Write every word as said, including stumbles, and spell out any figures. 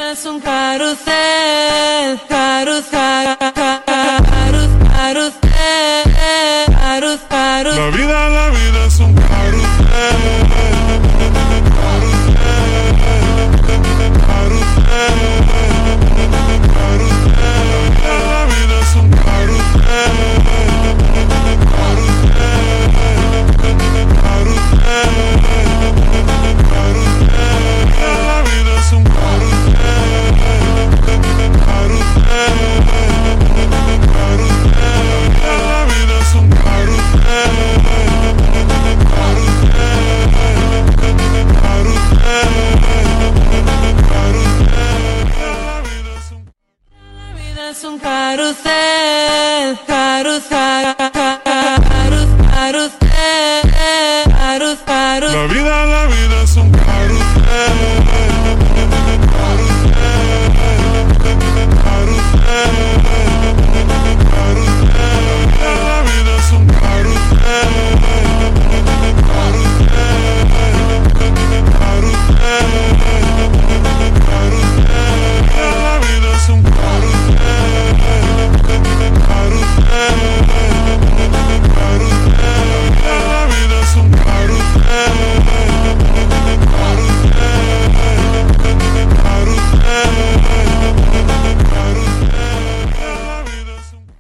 es un carrusel, carrusel, carrusel, carrusel, carrusel. La vida, la vida es un carrusel, carrusel, carrusel, carrusel. La vida es un carrusel, carrusel, carrusel, carrusel. La vida es un carrusel, carrusel, carrusel. La vida es un carrusel, carrusel, carrusel, carrusel. La vida es un carrusel, carrusel, carrusel, carrusel, carrusel. La vida, la vida